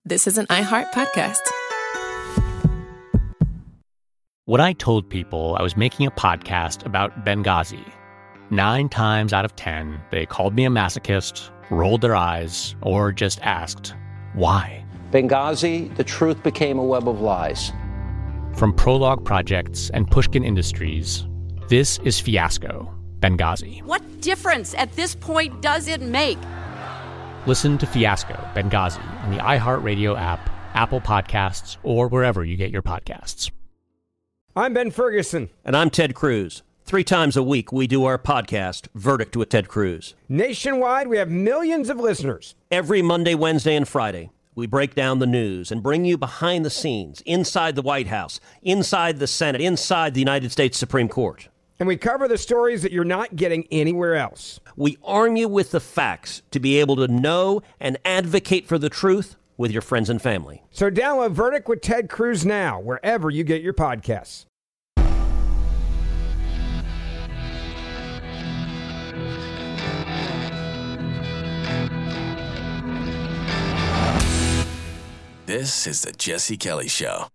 this is an iHeart podcast. When I told people I was making a podcast about Benghazi, 9 times out of 10, they called me a masochist, rolled their eyes, or just asked, why? Benghazi, the truth became a web of lies. From Prologue Projects and Pushkin Industries, this is Fiasco, Benghazi. What difference at this point does it make? Listen to Fiasco, Benghazi on the iHeartRadio app, Apple Podcasts, or wherever you get your podcasts. I'm Ben Ferguson. And I'm Ted Cruz. 3 times a week, we do our podcast, Verdict with Ted Cruz. Nationwide, we have millions of listeners. Every Monday, Wednesday, and Friday, we break down the news and bring you behind the scenes, inside the White House, inside the Senate, inside the United States Supreme Court. And we cover the stories that you're not getting anywhere else. We arm you with the facts to be able to know and advocate for the truth with your friends and family. So download Verdict with Ted Cruz now, wherever you get your podcasts. This is the Jesse Kelly Show.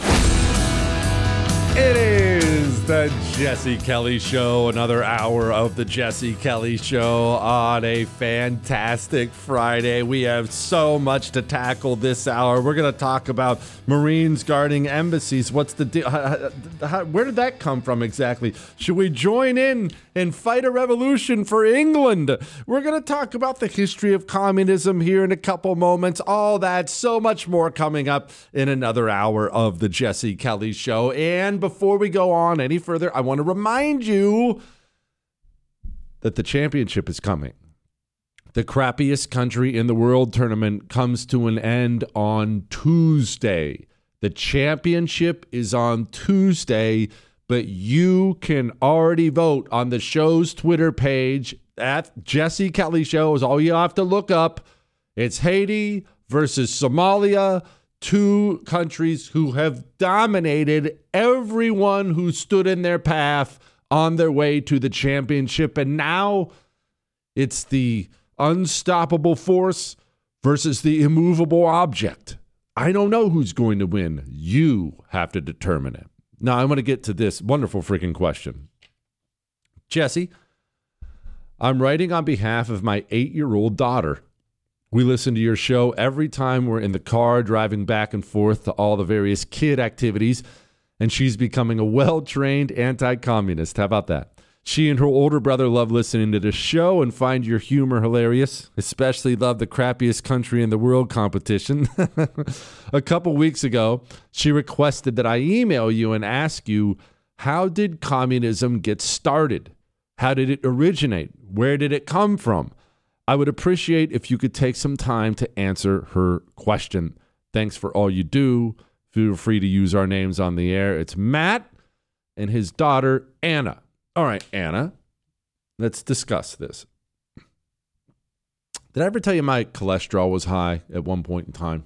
It is the Jesse Kelly Show, another hour of the Jesse Kelly Show on a fantastic Friday. We have so much to tackle this hour. We're going to talk about Marines guarding embassies. What's the deal? Where did that come from exactly? Should we join in and fight a revolution for England? We're going to talk about the history of communism here in a couple moments. All that, so much more coming up in another hour of the Jesse Kelly Show. And before we go on any further, I want to remind you that the championship is coming. The crappiest country in the world tournament comes to an end on Tuesday. The championship is on Tuesday, but you can already vote on the show's Twitter page at Jesse Kelly Show is all you have to look up. It's Haiti versus Somalia. 2 countries who have dominated everyone who stood in their path on their way to the championship. And now it's the unstoppable force versus the immovable object. I don't know who's going to win. You have to determine it. Now, I want to get to this wonderful freaking question. Jesse, I'm writing on behalf of my 8-year-old daughter. We listen to your show every time we're in the car driving back and forth to all the various kid activities, and she's becoming a well-trained anti-communist. How about that? She and her older brother love listening to the show and find your humor hilarious, especially love the crappiest country in the world competition. A couple weeks ago, she requested that I email you and ask you, how did communism get started? How did it originate? Where did it come from? I would appreciate if you could take some time to answer her question. Thanks for all you do. Feel free to use our names on the air. It's Matt and his daughter, Anna. All right, Anna, let's discuss this. Did I ever tell you my cholesterol was high at one point in time?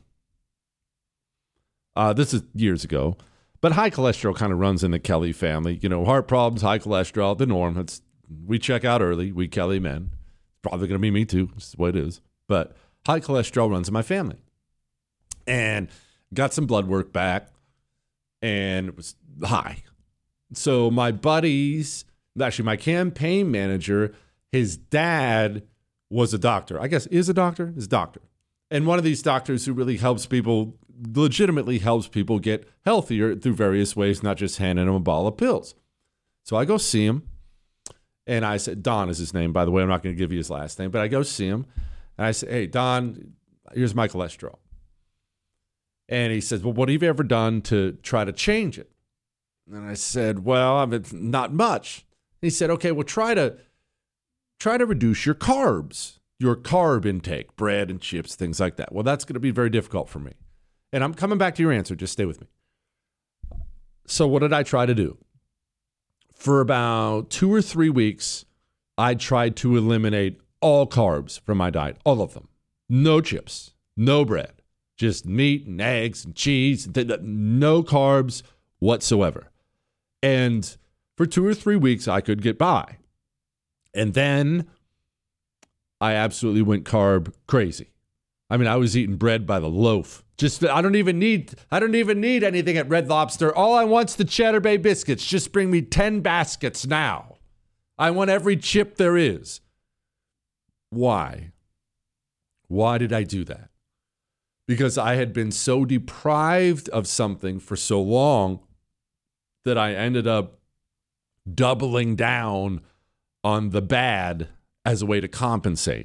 This is years ago. But high cholesterol kind of runs in the Kelly family. You know, heart problems, high cholesterol, the norm. We check out early, we Kelly men. Probably going to be me too. It's the way it is. But high cholesterol runs in my family. And got some blood work back, and it was high. So my buddies, actually my campaign manager, his dad was a doctor. I guess is a doctor? Is a doctor. And one of these doctors who really helps people, legitimately helps people get healthier through various ways, not just handing them a bottle of pills. So I go see him. And I said, Don is his name, by the way. I'm not going to give you his last name. But I go see him. And I said, hey, Don, here's my cholesterol. And he says, well, what have you ever done to try to change it? And I said, well, I mean, not much. And he said, okay, well, try to reduce your carbs, your carb intake, bread and chips, things like that. Well, that's going to be very difficult for me. And I'm coming back to your answer. Just stay with me. So what did I try to do? For about 2 or 3 weeks, I tried to eliminate all carbs from my diet, all of them. No chips, no bread, just meat and eggs and cheese, no carbs whatsoever. And for 2 or 3 weeks, I could get by. And then I absolutely went carb crazy. I mean, I was eating bread by the loaf. I don't even need anything at Red Lobster. All I want's the Cheddar Bay biscuits. Just bring me 10 baskets now. I want every chip there is. Why? Why did I do that? Because I had been so deprived of something for so long that I ended up doubling down on the bad as a way to compensate.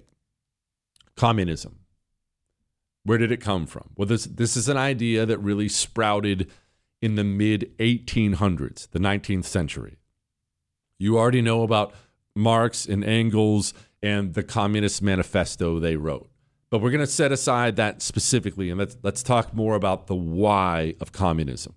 Communism. Where did it come from? Well, this is an idea that really sprouted in the mid-1800s, the 19th century. You already know about Marx and Engels and the Communist Manifesto they wrote. But we're going to set aside that specifically, and let's talk more about the why of communism.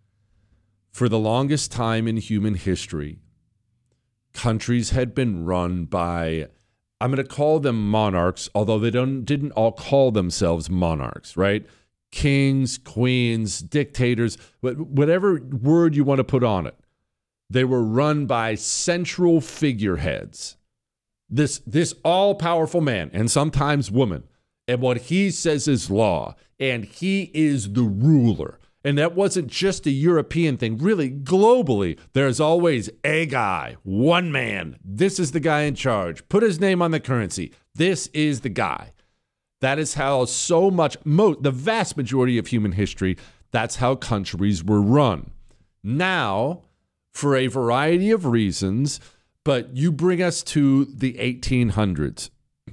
For the longest time in human history, countries had been run by, I'm going to call them monarchs, although they didn't all call themselves monarchs, right? Kings, queens, dictators, whatever word you want to put on it. They were run by central figureheads. This all-powerful man, and sometimes woman, and what he says is law, and he is the ruler. And that wasn't just a European thing. Really, globally, there's always a guy, one man. This is the guy in charge. Put his name on the currency. This is the guy. That is how the vast majority of human history, that's how countries were run. Now, for a variety of reasons, but you bring us to the 1800s.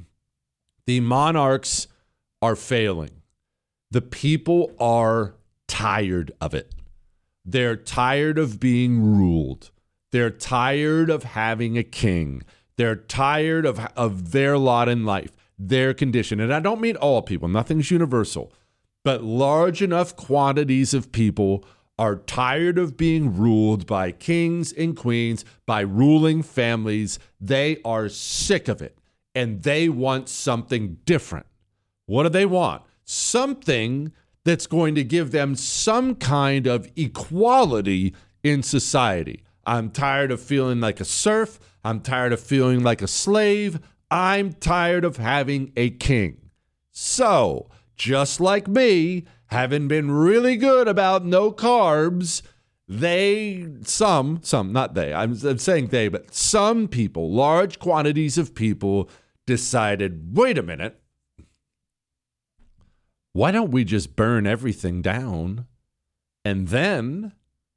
The monarchs are failing. The people are tired of it. They're tired of being ruled. They're tired of having a king. They're tired of their lot in life, their condition. And I don't mean all people. Nothing's universal. But large enough quantities of people are tired of being ruled by kings and queens, by ruling families. They are sick of it. And they want something different. What do they want? Something that's going to give them some kind of equality in society. I'm tired of feeling like a serf. I'm tired of feeling like a slave. I'm tired of having a king. So, just like me, having been really good about no carbs, I'm saying they, but some people, large quantities of people decided, wait a minute, why don't we just burn everything down and then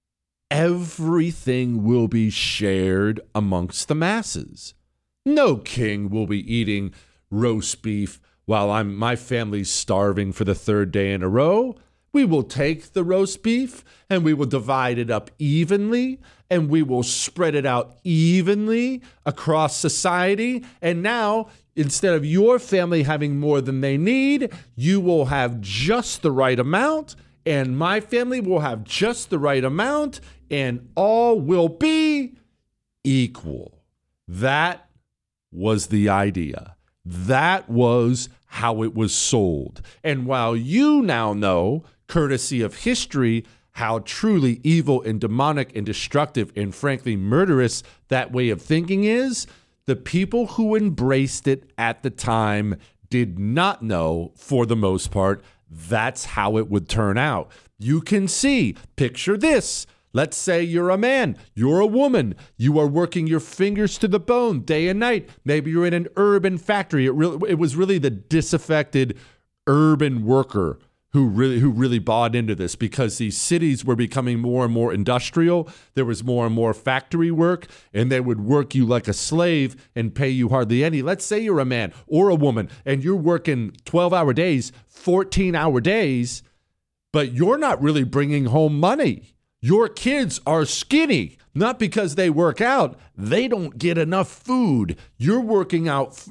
everything will be shared amongst the masses? No king will be eating roast beef while my family's starving for the third day in a row. We will take the roast beef and we will divide it up evenly and we will spread it out evenly across society. And now, instead of your family having more than they need, you will have just the right amount and my family will have just the right amount and all will be equal. That was the idea. That was how it was sold. And while you now know, courtesy of history, how truly evil and demonic and destructive and frankly murderous that way of thinking is, the people who embraced it at the time did not know, for the most part, that's how it would turn out. You can see, picture this. Let's say you're a man, you're a woman, you are working your fingers to the bone day and night. Maybe you're in an urban factory. It was really the disaffected urban worker who really bought into this, because these cities were becoming more and more industrial. There was more and more factory work, and they would work you like a slave and pay you hardly any. Let's say you're a man or a woman, and you're working 12-hour days, 14-hour days, but you're not really bringing home money. Your kids are skinny, not because they work out. They don't get enough food. You're working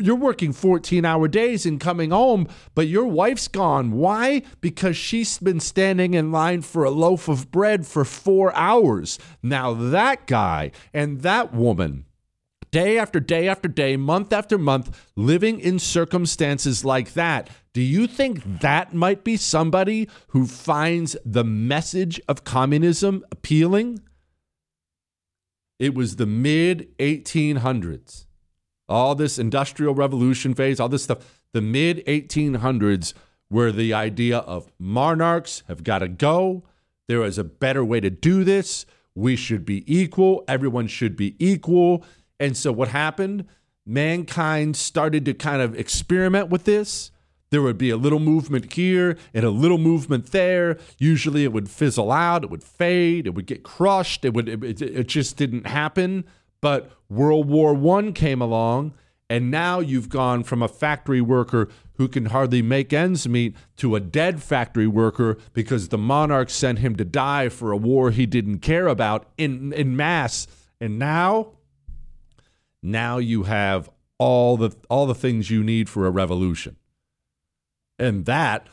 14-hour days and coming home, but your wife's gone. Why? Because she's been standing in line for a loaf of bread for 4 hours. Now that guy and that woman, day after day after day, month after month, living in circumstances like that, do you think that might be somebody who finds the message of communism appealing? It was the mid-1800s. All this industrial revolution phase, all this stuff, the mid-1800s where the idea of monarchs have got to go. There is a better way to do this. We should be equal. Everyone should be equal. And so what happened? Mankind started to kind of experiment with this. There would be a little movement here and a little movement there. Usually it would fizzle out. It would fade. It would get crushed. It just didn't happen. But World War I came along, and now you've gone from a factory worker who can hardly make ends meet to a dead factory worker because the monarch sent him to die for a war he didn't care about in mass. And now you have all the things you need for a revolution. And that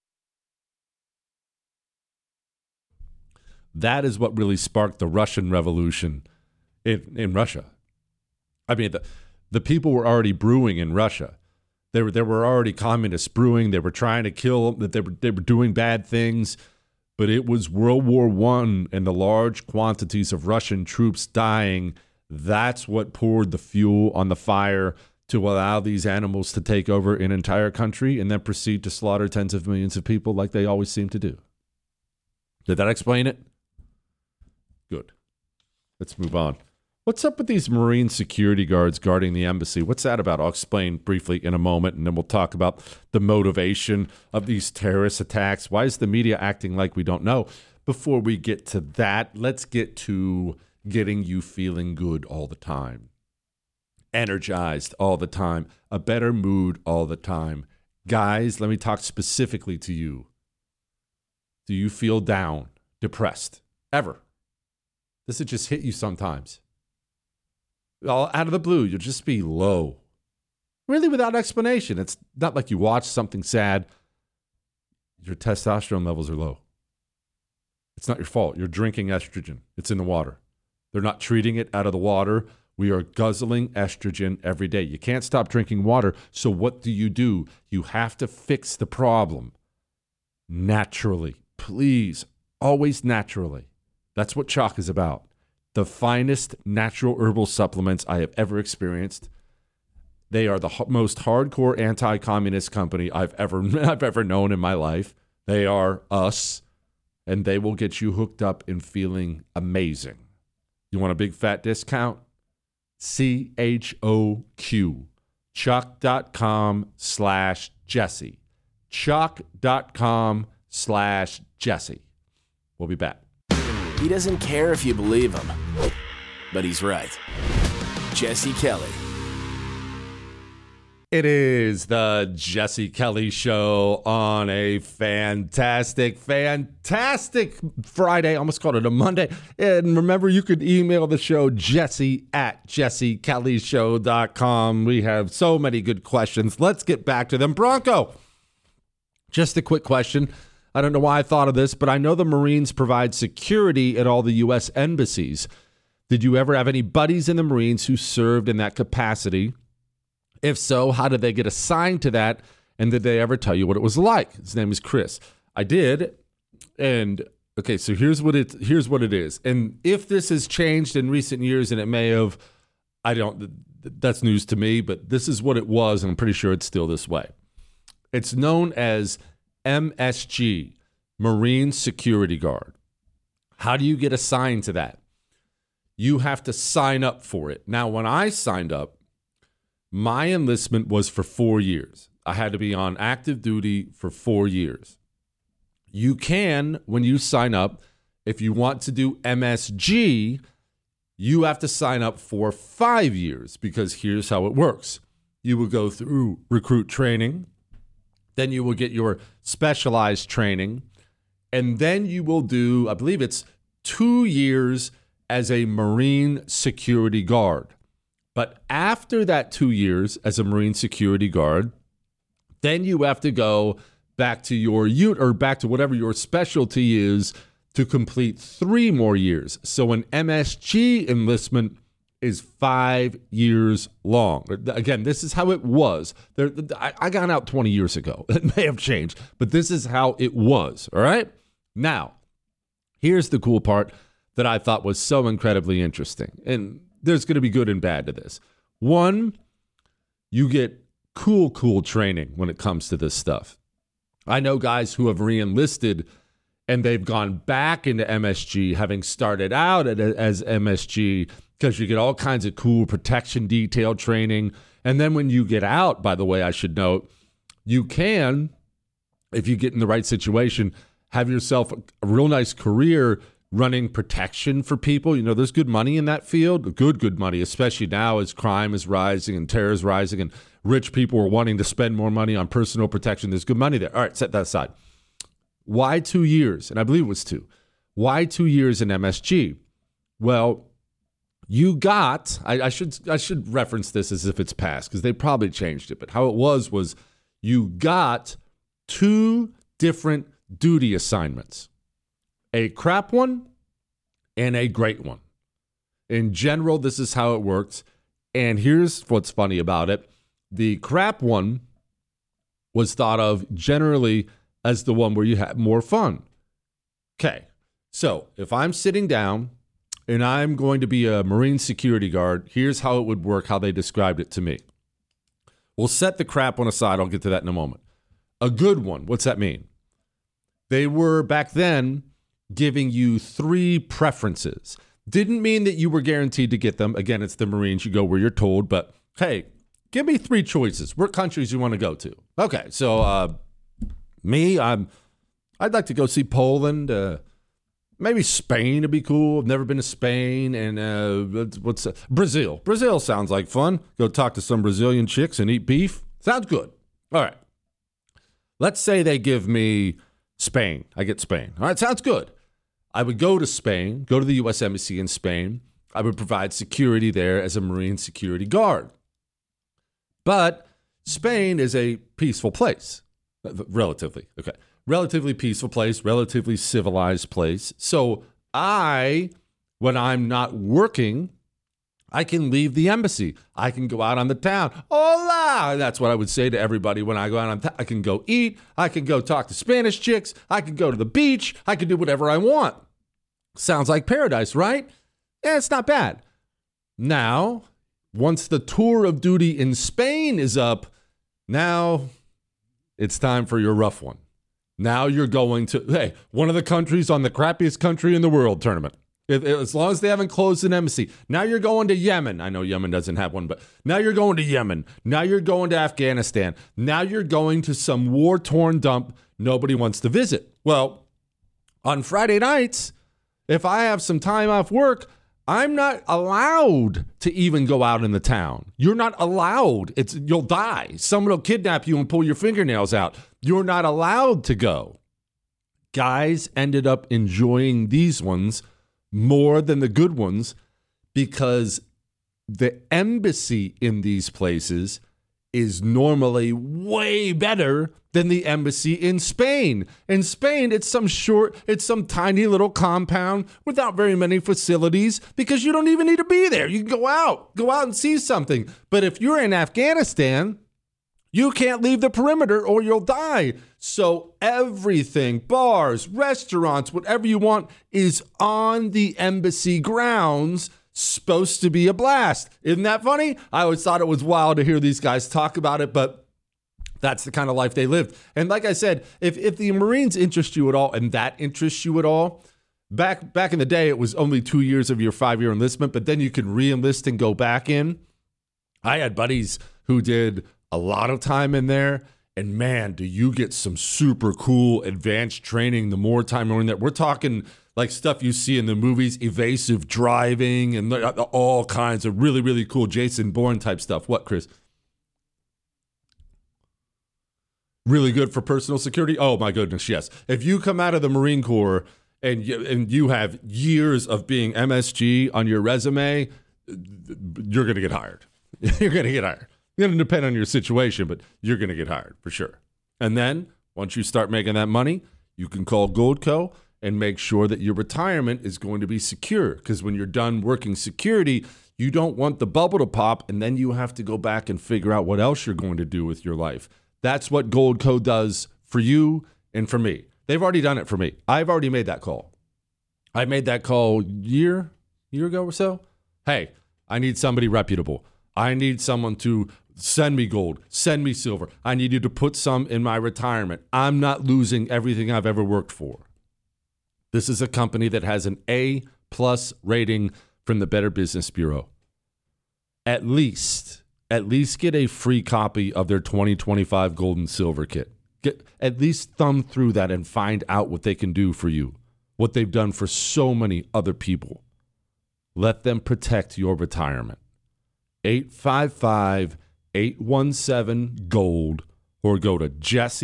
is what really sparked the Russian Revolution in Russia. I mean, the people were already brewing in Russia. There were already communists brewing. They were trying to kill. They were doing bad things. But it was World War I and the large quantities of Russian troops dying. That's what poured the fuel on the fire to allow these animals to take over an entire country and then proceed to slaughter tens of millions of people like they always seem to do. Did that explain it? Good. Let's move on. What's up with these Marine security guards guarding the embassy? What's that about? I'll explain briefly in a moment, and then we'll talk about the motivation of these terrorist attacks. Why is the media acting like we don't know? Before we get to that, let's get to getting you feeling good all the time. Energized all the time, a better mood all the time. Guys, let me talk specifically to you. Do you feel down, depressed, ever? Does it just hit you sometimes? All out of the blue, you'll just be low. Really without explanation. It's not like you watch something sad. Your testosterone levels are low. It's not your fault. You're drinking estrogen. It's in the water. They're not treating it out of the water. We are guzzling estrogen every day. You can't stop drinking water. So what do? You have to fix the problem naturally. Please, always naturally. That's what Choq is about. The finest natural herbal supplements I have ever experienced. They are the most hardcore anti-communist company I've ever known in my life. They are us, and they will get you hooked up and feeling amazing. You want a big fat discount? CHOQ. Choq.com/Jesse. Choq.com/Jesse. We'll be back. He doesn't care if you believe him, but he's right. Jesse Kelly. It is the Jesse Kelly Show on a fantastic Friday. I almost called it a Monday. And remember, you could email the show, jesse@jessekellyshow.com. We have so many good questions. Let's get back to them. Bronco, just a quick question. I don't know why I thought of this, but I know the Marines provide security at all the U.S. embassies. Did you ever have any buddies in the Marines who served in that capacity? If so, how did they get assigned to that? And did they ever tell you what it was like? His name is Chris. I did. And okay, so here's what it is. And if this has changed in recent years, and it may have, that's news to me, but this is what it was, and I'm pretty sure it's still this way. It's known as MSG, Marine Security Guard. How do you get assigned to that? You have to sign up for it. Now, when I signed up, my enlistment was for 4 years. I had to be on active duty for 4 years. You can, when you sign up, if you want to do MSG, you have to sign up for 5 years, because here's how it works. You will go through recruit training, then you will get your specialized training, and then you will do, I believe it's 2 years as a Marine Security Guard. But after that 2 years as a Marine Security Guard, then you have to go back to your unit or back to whatever your specialty is to complete 3 more years. So an MSG enlistment is 5 years long. Again, this is how it was. I got out 20 years ago. It may have changed, but this is how it was. All right? Now, here's the cool part that I thought was so incredibly interesting. And there's going to be good and bad to this. One, you get cool training when it comes to this stuff. I know guys who have re-enlisted and they've gone back into MSG, having started out as MSG, because you get all kinds of cool protection detail training. And then when you get out, by the way, I should note, you can, if you get in the right situation, have yourself a real nice career running protection for people. You know, there's good money in that field, good money, especially now as crime is rising and terror is rising and rich people are wanting to spend more money on personal protection. There's good money there. All right, set that aside. Why 2 years? And I believe it was 2. Why 2 years in MSG? Well, you got, I should reference this as if it's past because they probably changed it, but how it was you got 2 different duty assignments, a crap one and a great one. In general, this is how it works. And here's what's funny about it. The crap one was thought of generally as the one where you have more fun. Okay, so if I'm sitting down and I'm going to be a Marine security guard, here's how it would work, how they described it to me. We'll set the crap one aside. I'll get to that in a moment. A good one, what's that mean? They were back then giving you 3 preferences. Didn't mean that you were guaranteed to get them. Again, it's the Marines. You go where you're told. But, hey, give me 3 choices. What countries you want to go to? Okay, so me, I'd like to go see Poland. Maybe Spain would be cool. I've never been to Spain. And Brazil. Brazil sounds like fun. Go talk to some Brazilian chicks and eat beef. Sounds good. All right. Let's say they give me Spain. I get Spain. All right, sounds good. I would go to Spain, go to the U.S. Embassy in Spain. I would provide security there as a Marine security guard. But Spain is a peaceful place, relatively. Okay, relatively peaceful place, relatively civilized place. So when I'm not working, I can leave the embassy. I can go out on the town. Hola! And that's what I would say to everybody when I go out on town. I can go eat. I can go talk to Spanish chicks. I can go to the beach. I can do whatever I want. Sounds like paradise, right? Yeah, it's not bad. Now, once the tour of duty in Spain is up, now it's time for your rough one. Now you're going to, one of the countries on the crappiest country in the world tournament. As long as they haven't closed an embassy. Now you're going to Yemen. I know Yemen doesn't have one, but now you're going to Yemen. Now you're going to Afghanistan. Now you're going to some war-torn dump nobody wants to visit. Well, on Friday nights, if I have some time off work, I'm not allowed to even go out in the town. You're not allowed. You'll die. Someone will kidnap you and pull your fingernails out. You're not allowed to go. Guys ended up enjoying these ones more than the good ones because the embassy in these places is normally way better than the embassy in Spain. In Spain, it's some tiny little compound without very many facilities because you don't even need to be there. You can go out and see something. But if you're in Afghanistan, you can't leave the perimeter or you'll die. So everything, bars, restaurants, whatever you want is on the embassy grounds, supposed to be a blast. Isn't that funny? I always thought it was wild to hear these guys talk about it, but that's the kind of life they lived. And like I said, if the Marines interest you at all, and that interests you at all, back in the day, it was only 2 years of your 5-year enlistment, but then you could re-enlist and go back in. I had buddies who did a lot of time in there, and man, do you get some super cool advanced training the more time you're in there. We're talking like stuff you see in the movies, evasive driving and all kinds of really, really cool Jason Bourne type stuff. What, Chris? Really good for personal security? Oh my goodness, yes. If you come out of the Marine Corps and you have years of being MSG on your resume, you're going to get hired. You're going to get hired. It's going to depend on your situation, but you're going to get hired for sure. And then once you start making that money, you can call Goldco and make sure that your retirement is going to be secure. Because when you're done working security, you don't want the bubble to pop, and then you have to go back and figure out what else you're going to do with your life. That's what Goldco does for you and for me. They've already done it for me. I've already made that call. I made that call a year ago or so. Hey, I need somebody reputable. I need someone to Send me gold. Send me silver. I need you to put some in my retirement. I'm not losing everything I've ever worked for. This is a company that has an A+ rating from the Better Business Bureau. At least get a free copy of their 2025 gold and silver kit. At least thumb through that and find out what they can do for you, what they've done for so many other people. Let them protect your retirement. 855-817-GOLD or go to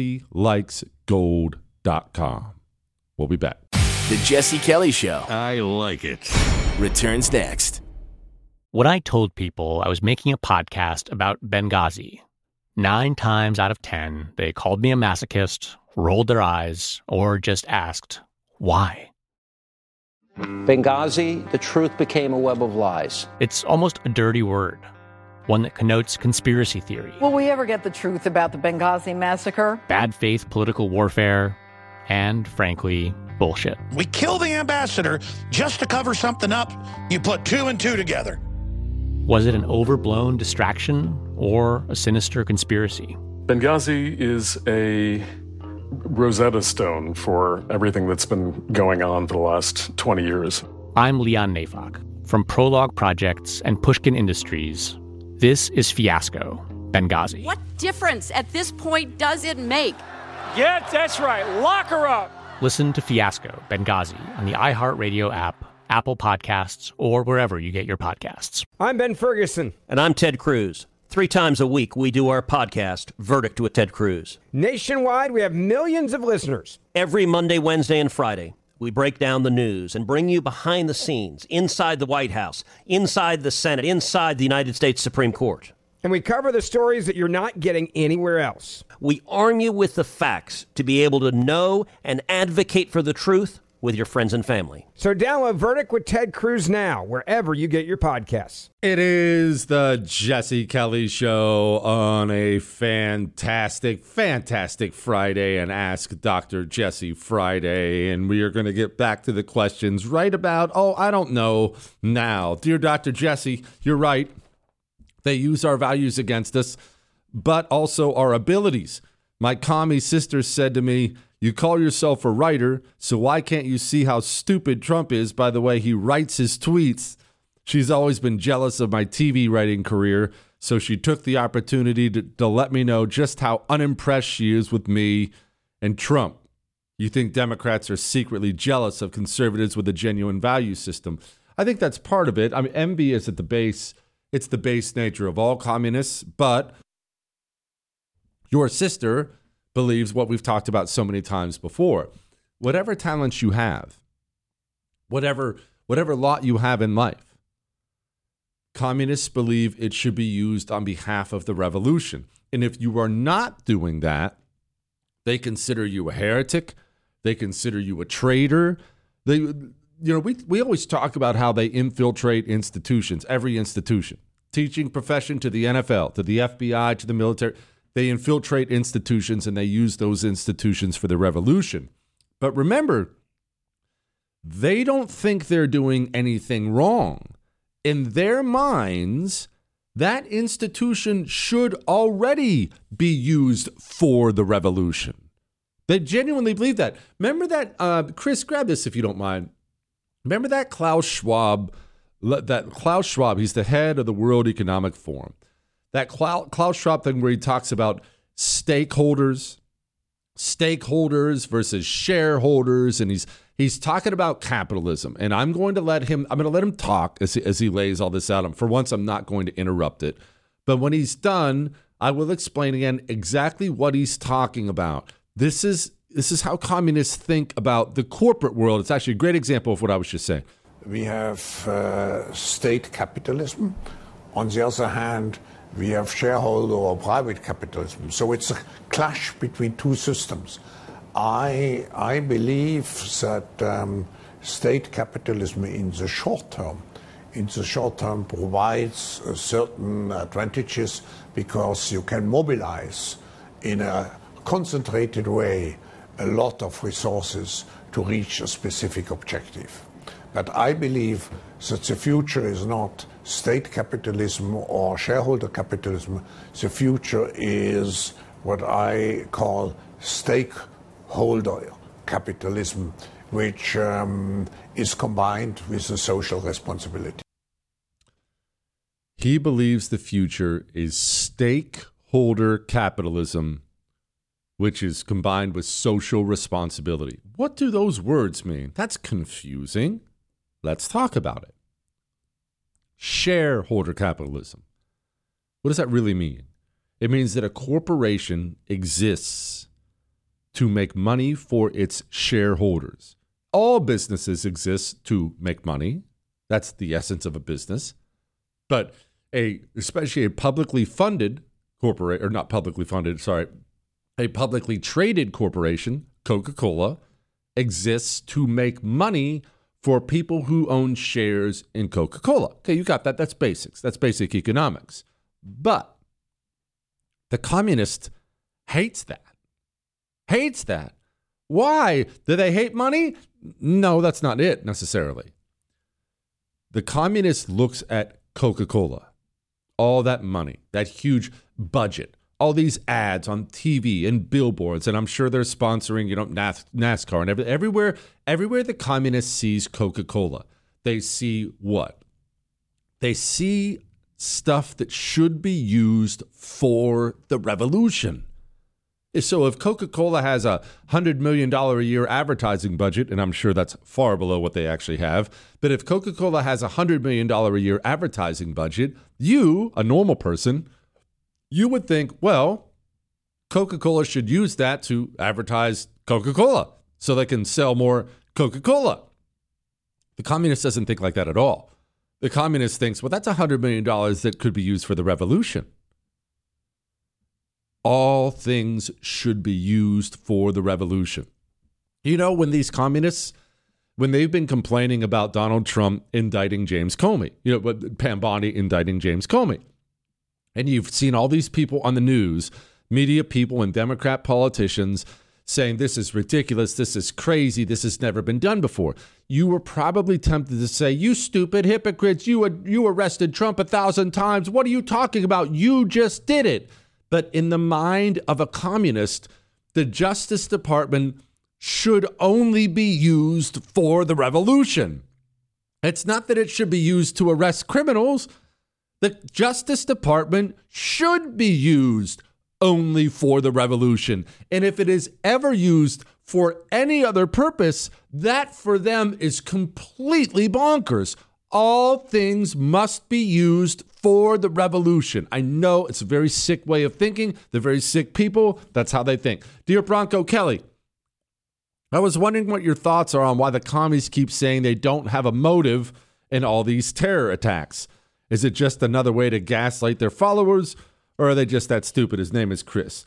jesselikesgold.com. We'll be back. The Jesse Kelly Show I like it. returns next. What I told people I was making a podcast about Benghazi. 9 times out of 10, they called me a masochist, rolled their eyes, or just asked, why? Benghazi, the truth became a web of lies. It's almost a dirty word, one that connotes conspiracy theory, Will we ever get the truth about the Benghazi massacre? bad faith political warfare, and, frankly, bullshit. We kill the ambassador just to cover something up. You put 2 and 2 together. Was it an overblown distraction or a sinister conspiracy? Benghazi is a Rosetta Stone for everything that's been going on for the last 20 years. I'm Leon Neyfakh. From Prologue Projects and Pushkin Industries, this is Fiasco, Benghazi. What difference at this point does it make? Yeah, that's right. Lock her up. Listen to Fiasco, Benghazi on the iHeartRadio app, Apple Podcasts, or wherever you get your podcasts. I'm Ben Ferguson. And I'm Ted Cruz. 3 times a week, we do our podcast, Verdict with Ted Cruz. Nationwide, we have millions of listeners. Every Monday, Wednesday, and Friday, we break down the news and bring you behind the scenes, inside the White House, inside the Senate, inside the United States Supreme Court. And we cover the stories that you're not getting anywhere else. We arm you with the facts to be able to know and advocate for the truth with your friends and family. So download Verdict with Ted Cruz now, wherever you get your podcasts. It is the Jesse Kelly Show on a fantastic Friday and Ask Dr. Jesse Friday. And we are going to get back to the questions right about, I don't know now. Dear Dr. Jesse, you're right. They use our values against us, but also our abilities. My commie sister said to me, you call yourself a writer, so why can't you see how stupid Trump is by the way he writes his tweets? She's always been jealous of my TV writing career, so she took the opportunity to let me know just how unimpressed she is with me and Trump. You think Democrats are secretly jealous of conservatives with a genuine value system? I think that's part of it. I mean, envy is at the base. It's the base nature of all communists, but your sister believes what we've talked about so many times before. Whatever talents you have, whatever lot you have in life, communists believe it should be used on behalf of the revolution. And if you are not doing that, they consider you a heretic. They consider you a traitor. We always talk about how they infiltrate institutions, every institution, teaching profession to the NFL, to the FBI, to the military. They infiltrate institutions and they use those institutions for the revolution. But remember, they don't think they're doing anything wrong. In their minds, that institution should already be used for the revolution. They genuinely believe that. Remember that, Chris, grab this if you don't mind. Remember that Klaus Schwab, he's the head of the World Economic Forum. That Klaus Schwab thing where he talks about stakeholders versus shareholders, and he's talking about capitalism. And I'm going to let him talk as he lays all this out. For once, I'm not going to interrupt it. But when he's done, I will explain again exactly what he's talking about. This is how communists think about the corporate world. It's actually a great example of what I was just saying. We have state capitalism. On the other hand, we have shareholder or private capitalism. So it's a clash between two systems. I believe that state capitalism in the short term provides certain advantages because you can mobilize in a concentrated way a lot of resources to reach a specific objective. But I believe that the future is not state capitalism or shareholder capitalism. The future is what I call stakeholder capitalism, which is combined with a social responsibility. He believes the future is stakeholder capitalism, which is combined with social responsibility. What do those words mean? That's confusing. Let's talk about it. Shareholder capitalism. What does that really mean? It means that a corporation exists to make money for its shareholders. All businesses exist to make money. That's the essence of a business. But especially a publicly funded corporation, or not publicly funded, sorry, a publicly traded corporation, Coca-Cola, exists to make money for people who own shares in Coca-Cola. Okay, you got that. That's basics. That's basic economics. But the communist hates that. Hates that. Why? Do they hate money? No, that's not it necessarily. The communist looks at Coca-Cola, all that money, that huge budget, all these ads on TV and billboards, and I'm sure they're sponsoring, NASCAR and everywhere the communist sees Coca-Cola, they see what? They see stuff that should be used for the revolution. So if Coca-Cola has a $100 million a year advertising budget, and I'm sure that's far below what they actually have, but if Coca-Cola has a $100 million a year advertising budget, you, a normal person, you would think, well, Coca-Cola should use that to advertise Coca-Cola so they can sell more Coca-Cola. The communist doesn't think like that at all. The communist thinks, well, that's $100 million that could be used for the revolution. All things should be used for the revolution. You know, when these communists, when they've been complaining about Donald Trump indicting James Comey, Pam Bondi indicting James Comey, and you've seen all these people on the news, media people and Democrat politicians saying this is ridiculous, this is crazy, this has never been done before. You were probably tempted to say, you stupid hypocrites, you arrested Trump 1,000 times. What are you talking about? You just did it. But in the mind of a communist, the Justice Department should only be used for the revolution. It's not that it should be used to arrest criminals. The Justice Department should be used only for the revolution. And if it is ever used for any other purpose, that for them is completely bonkers. All things must be used for the revolution. I know it's a very sick way of thinking. They're very sick people. That's how they think. Dear Bronco Kelly, I was wondering what your thoughts are on why the commies keep saying they don't have a motive in all these terror attacks. Is it just another way to gaslight their followers, or are they just that stupid? His name is Chris.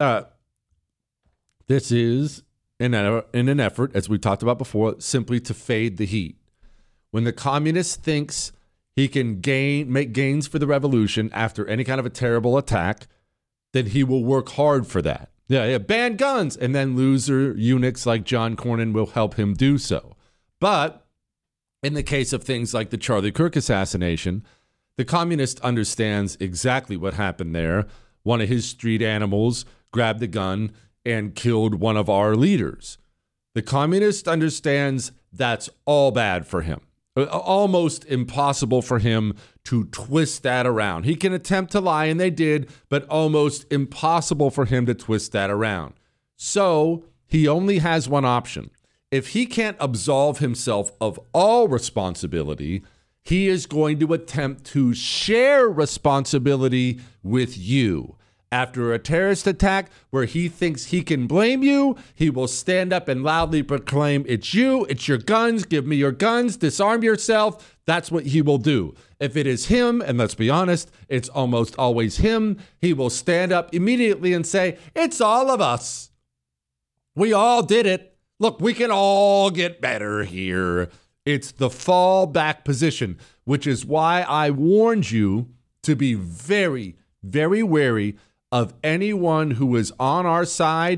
This is in an effort, as we talked about before, simply to fade the heat. When the communist thinks he can make gains for the revolution after any kind of a terrible attack, then he will work hard for that. Yeah, ban guns. And then loser eunuchs like John Cornyn will help him do so. But in the case of things like the Charlie Kirk assassination, the communist understands exactly what happened there. One of his street animals grabbed a gun and killed one of our leaders. The communist understands that's all bad for him. Almost impossible for him to twist that around. He can attempt to lie, and they did, but almost impossible for him to twist that around. So he only has one option. If he can't absolve himself of all responsibility, he is going to attempt to share responsibility with you. After a terrorist attack where he thinks he can blame you, he will stand up and loudly proclaim, it's you, it's your guns, give me your guns, disarm yourself. That's what he will do. If it is him, and let's be honest, it's almost always him, he will stand up immediately and say, it's all of us. We all did it. Look, we can all get better here. It's the fallback position, which is why I warned you to be very, very wary of anyone who is on our side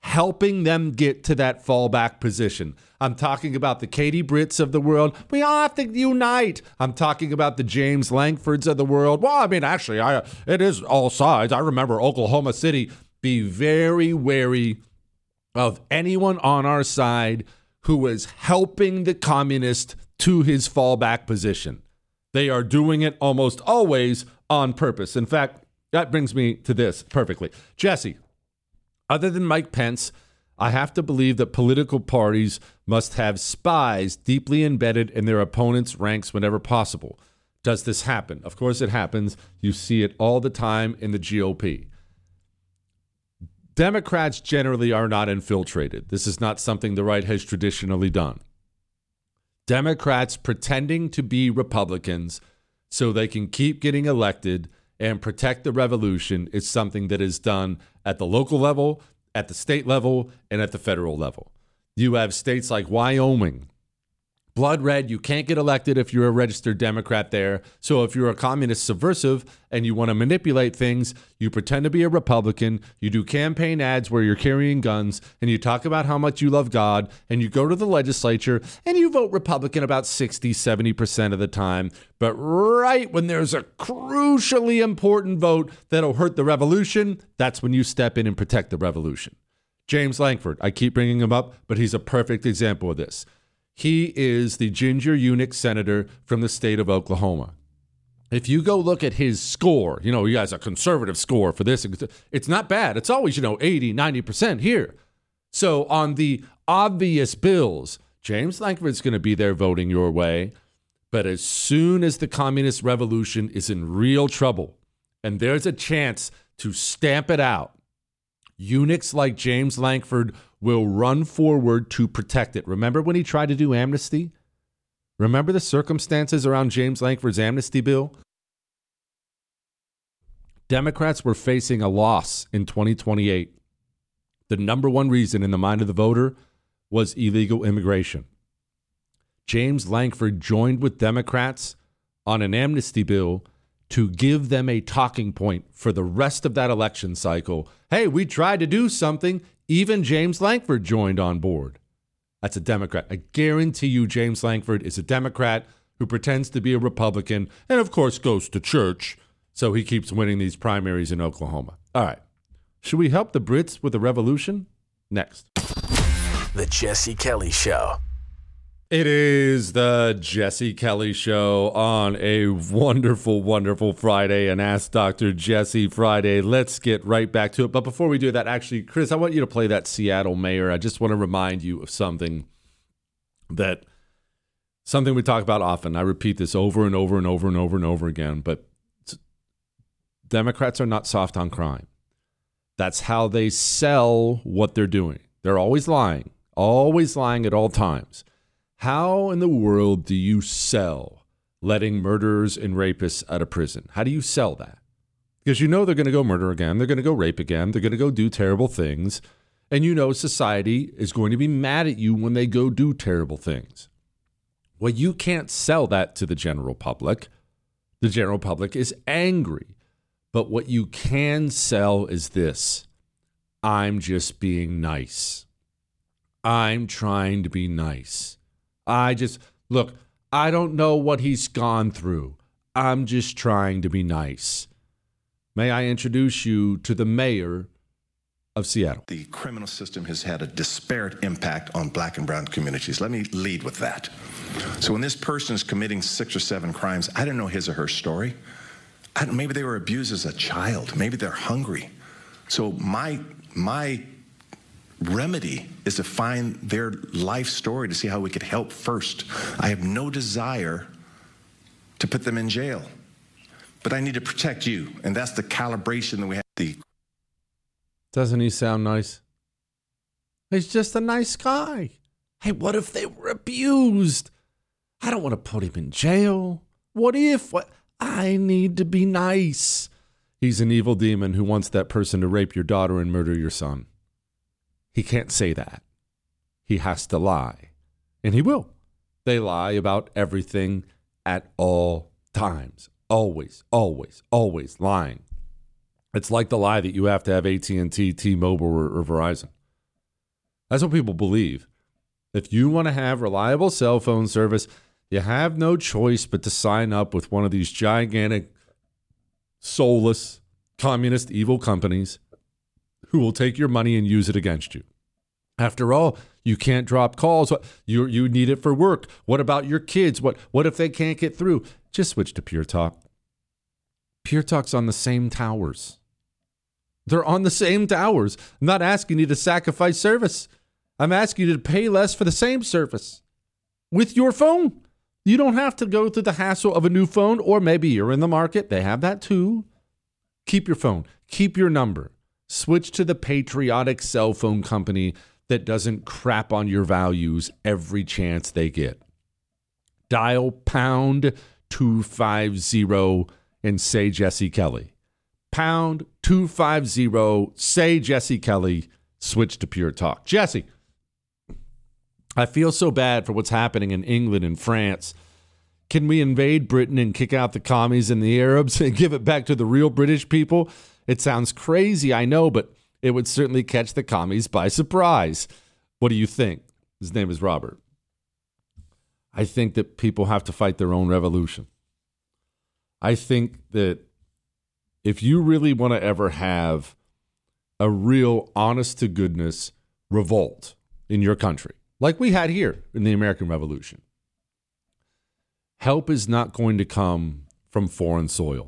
helping them get to that fallback position. I'm talking about the Katie Britts of the world. We all have to unite. I'm talking about the James Langfords of the world. Well, I mean, actually, it is all sides. I remember Oklahoma City. Be very wary of anyone on our side who is helping the communist to his fallback position. They are doing it almost always on purpose. In fact, that brings me to this perfectly. Jesse, other than Mike Pence, I have to believe that political parties must have spies deeply embedded in their opponents' ranks whenever possible. Does this happen? Of course it happens. You see it all the time in the GOP. Democrats generally are not infiltrated. This is not something the right has traditionally done. Democrats pretending to be Republicans so they can keep getting elected and protect the revolution is something that is done at the local level, at the state level, and at the federal level. You have states like Wyoming. Blood red, you can't get elected if you're a registered Democrat there. So if you're a communist subversive and you want to manipulate things, you pretend to be a Republican, you do campaign ads where you're carrying guns, and you talk about how much you love God, and you go to the legislature, and you vote Republican about 60, 70% of the time. But right when there's a crucially important vote that'll hurt the revolution, that's when you step in and protect the revolution. James Langford, I keep bringing him up, but he's a perfect example of this. He is the ginger eunuch senator from the state of Oklahoma. If you go look at his score, he has a conservative score for this. It's not bad. It's always, 80, 90% here. So on the obvious bills, James Langford's going to be there voting your way. But as soon as the communist revolution is in real trouble and there's a chance to stamp it out, eunuchs like James Langford will run forward to protect it. Remember when he tried to do amnesty? Remember the circumstances around James Langford's amnesty bill? Democrats were facing a loss in 2028. The number one reason in the mind of the voter was illegal immigration. James Langford joined with Democrats on an amnesty bill to give them a talking point for the rest of that election cycle. Hey, we tried to do something. Even James Langford joined on board. That's a Democrat. I guarantee you James Langford is a Democrat who pretends to be a Republican and, of course, goes to church, so he keeps winning these primaries in Oklahoma. All right. Should we help the Brits with the revolution? Next. The Jesse Kelly Show. It is the Jesse Kelly Show on a wonderful, wonderful Friday, an Ask Dr. Jesse Friday. Let's get right back to it. But before we do that, actually, Chris, I want you to play that Seattle mayor. I just want to remind you of something we talk about often. I repeat this over and over and over and over and over again, but Democrats are not soft on crime. That's how they sell what they're doing. They're always lying at all times. How in the world do you sell letting murderers and rapists out of prison? How do you sell that? Because they're going to go murder again. They're going to go rape again. They're going to go do terrible things. And society is going to be mad at you when they go do terrible things. Well, you can't sell that to the general public. The general public is angry. But what you can sell is this. I'm just being nice. I'm trying to be nice. I don't know what he's gone through. I'm just trying to be nice. May I introduce you to the mayor of Seattle? The criminal system has had a disparate impact on black and brown communities. Let me lead with that. So when this person is committing 6 or 7 crimes, I don't know his or her story. Maybe they were abused as a child. Maybe they're hungry. So my remedy is to find their life story to see how we could help first. I have no desire to put them in jail, but I need to protect you, and that's the calibration that we have. Doesn't he sound nice? He's just a nice guy. Hey, what if they were abused? I don't want to put him in jail. What if? I need to be nice. He's an evil demon who wants that person to rape your daughter and murder your son. He can't say that. He has to lie. And he will. They lie about everything at all times. Always, always, always lying. It's like the lie that you have to have AT&T, T-Mobile, or Verizon. That's what people believe. If you want to have reliable cell phone service, you have no choice but to sign up with one of these gigantic, soulless, communist, evil companies who will take your money and use it against you. After all, you can't drop calls. You need it for work. What about your kids? What if they can't get through? Just switch to Pure Talk. Pure Talk's on the same towers. They're on the same towers. I'm not asking you to sacrifice service. I'm asking you to pay less for the same service with your phone. You don't have to go through the hassle of a new phone, or maybe you're in the market. They have that too. Keep your phone. Keep your number. Switch to the patriotic cell phone company that doesn't crap on your values every chance they get. Dial pound 250 and say Jesse Kelly. Pound 250, say Jesse Kelly, switch to Pure Talk. Jesse, I feel so bad for what's happening in England and France. Can we invade Britain and kick out the commies and the Arabs and give it back to the real British people? It sounds crazy, I know, but it would certainly catch the commies by surprise. What do you think? His name is Robert. I think that people have to fight their own revolution. I think that if you really want to ever have a real honest-to-goodness revolt in your country, like we had here in the American Revolution, help is not going to come from foreign soil.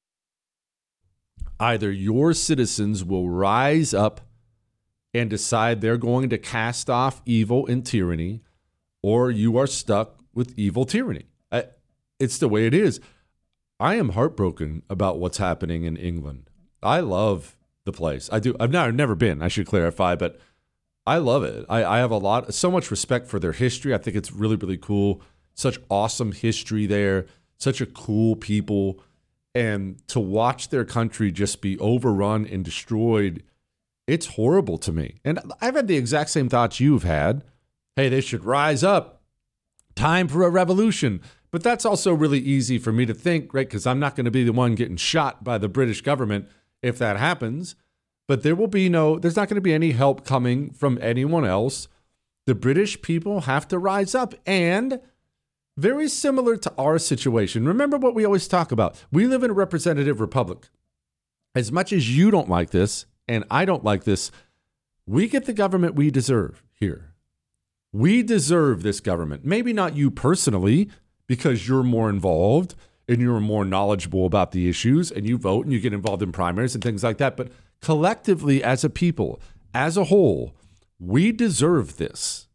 Either your citizens will rise up and decide they're going to cast off evil and tyranny, or you are stuck with evil tyranny. It's the way it is. I am heartbroken about what's happening in England. I love the place. I do. I've never been, I should clarify, but I love it. I have so much respect for their history. I think it's really, really cool. Such awesome history there. Such a cool people. And to watch their country just be overrun and destroyed, it's horrible to me. And I've had the exact same thoughts you've had. Hey, they should rise up. Time for a revolution. But that's also really easy for me to think, right? Because I'm not going to be the one getting shot by the British government if that happens. But there's not going to be any help coming from anyone else. The British people have to rise up. And very similar to our situation, remember what we always talk about. We live in a representative republic. As much as you don't like this, and I don't like this, we get the government we deserve here. We deserve this government. Maybe not you personally, because you're more involved and you're more knowledgeable about the issues and you vote and you get involved in primaries and things like that. But collectively, as a people, as a whole, we deserve this.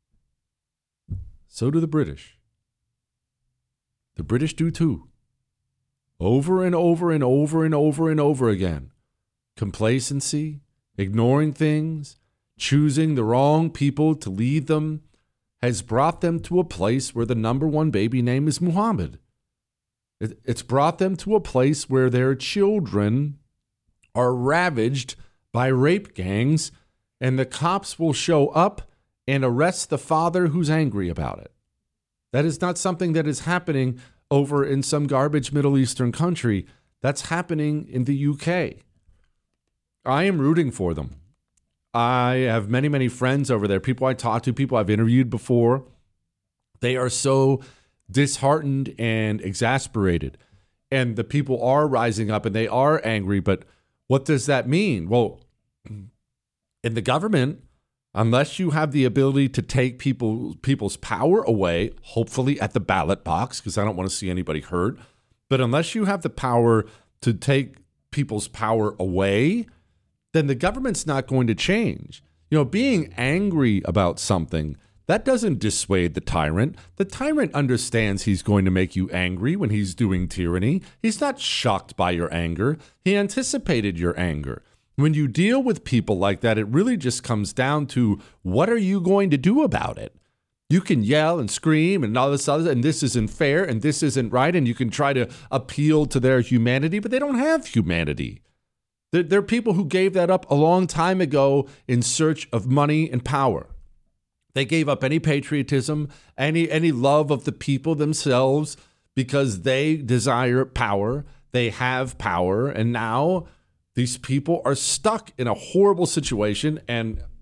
So do the British. The British do too. Over and over and over and over and over again. Complacency, ignoring things, choosing the wrong people to lead them, has brought them to a place where the number one baby name is Muhammad. It's brought them to a place where their children are ravaged by rape gangs, and the cops will show up and arrest the father who's angry about it. That is not something that is happening over in some garbage Middle Eastern country. That's happening in the UK. I am rooting for them. I have many, many friends over there, people I talk to, people I've interviewed before. They are so disheartened and exasperated. And the people are rising up and they are angry. But what does that mean? Well, in the government, unless you have the ability to take people's power away, hopefully at the ballot box, because I don't want to see anybody hurt, but unless you have the power to take people's power away, then the government's not going to change. Being angry about something, that doesn't dissuade the tyrant. The tyrant understands he's going to make you angry when he's doing tyranny. He's not shocked by your anger. He anticipated your anger. When you deal with people like that, it really just comes down to, what are you going to do about it? You can yell and scream and all this other, and this isn't fair and this isn't right, and you can try to appeal to their humanity, but they don't have humanity. They're people who gave that up a long time ago in search of money and power. They gave up any patriotism, any love of the people themselves, because they desire power. They have power, and now these people are stuck in a horrible situation. And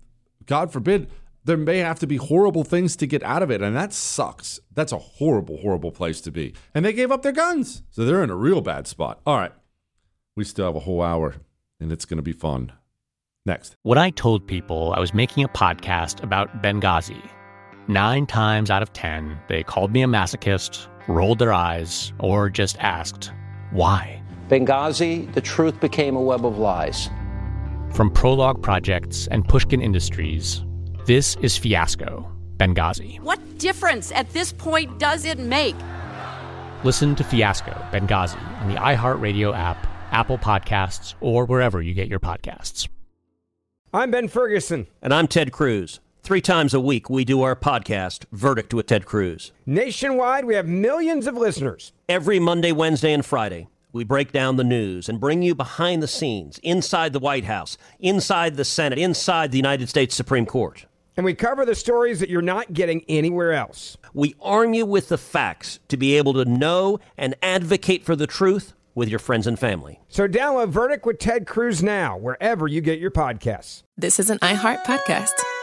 God forbid, there may have to be horrible things to get out of it, and that sucks. That's a horrible, horrible place to be. And they gave up their guns, so they're in a real bad spot. All right, we still have a whole hour, and it's going to be fun. Next. What I told people I was making a podcast about Benghazi, 9 times out of 10, they called me a masochist, rolled their eyes, or just asked, why? Benghazi, the truth became a web of lies. From Prologue Projects and Pushkin Industries, this is Fiasco, Benghazi. What difference at this point does it make? Listen to Fiasco, Benghazi on the iHeartRadio app, Apple Podcasts, or wherever you get your podcasts. I'm Ben Ferguson. And I'm Ted Cruz. 3 times a week, we do our podcast, Verdict with Ted Cruz. Nationwide, we have millions of listeners. Every Monday, Wednesday, and Friday, we break down the news and bring you behind the scenes, inside the White House, inside the Senate, inside the United States Supreme Court. And we cover the stories that you're not getting anywhere else. We arm you with the facts to be able to know and advocate for the truth with your friends and family. So download Verdict with Ted Cruz now, wherever you get your podcasts. This is an iHeart podcast.